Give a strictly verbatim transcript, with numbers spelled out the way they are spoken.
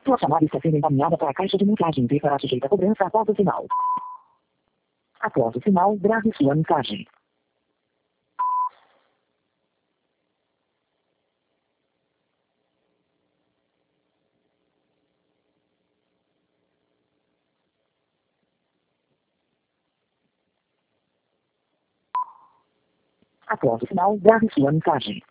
Sua chamada está sendo encaminhada para a caixa de mensagens e será sujeita a cobrança após o sinal. Após o sinal, grave sua mensagem. Após o sinal, grave sua mensagem.